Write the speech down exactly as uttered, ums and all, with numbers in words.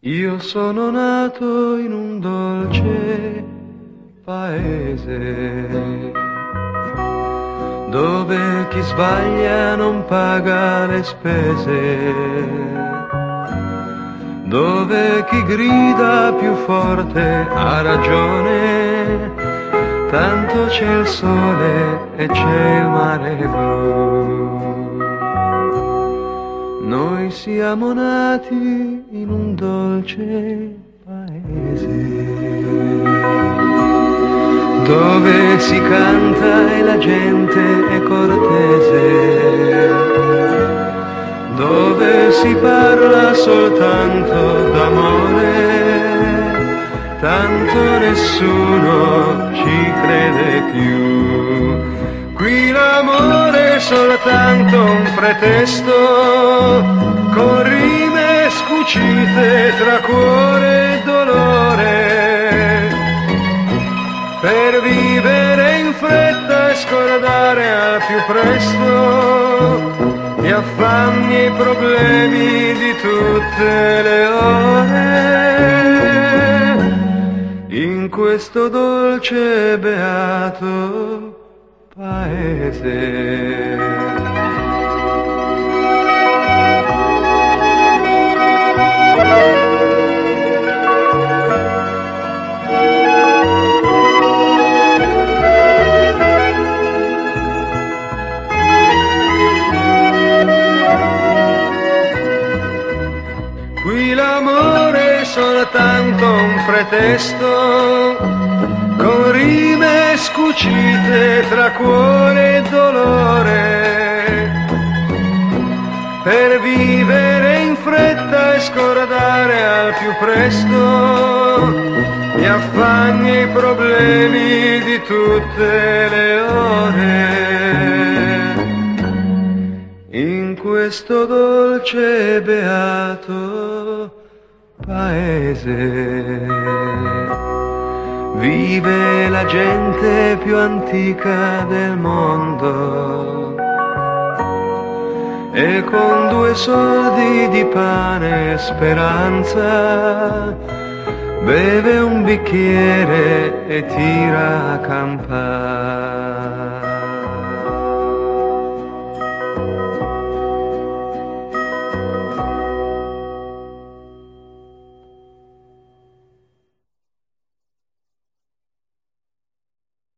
Io sono nato in un dolce paese dove chi sbaglia non paga le spese, dove chi grida più forte ha ragione, tanto c'è il sole e c'è il mare blu. Noi siamo nati in un dolce paese dove si canta e la gente è cortese, dove si parla soltanto d'amore, tanto nessuno ci crede più. Qui l'amore è soltanto un pretesto, con rime scucite tra cuore e dolore, per vivere in fretta e scordare al più presto gli affanni e i problemi di tutte le ore. In questo dolce e beato paese. Qui l'amore è soltanto un pretesto, con rime scucite tra cuore e dolore, per vivere in fretta e scordare al più presto gli affanni e i problemi di tutte le ore. In questo dolce e beato paese vive la gente più antica del mondo, e con due soldi di pane e speranza beve un bicchiere e tira a campare.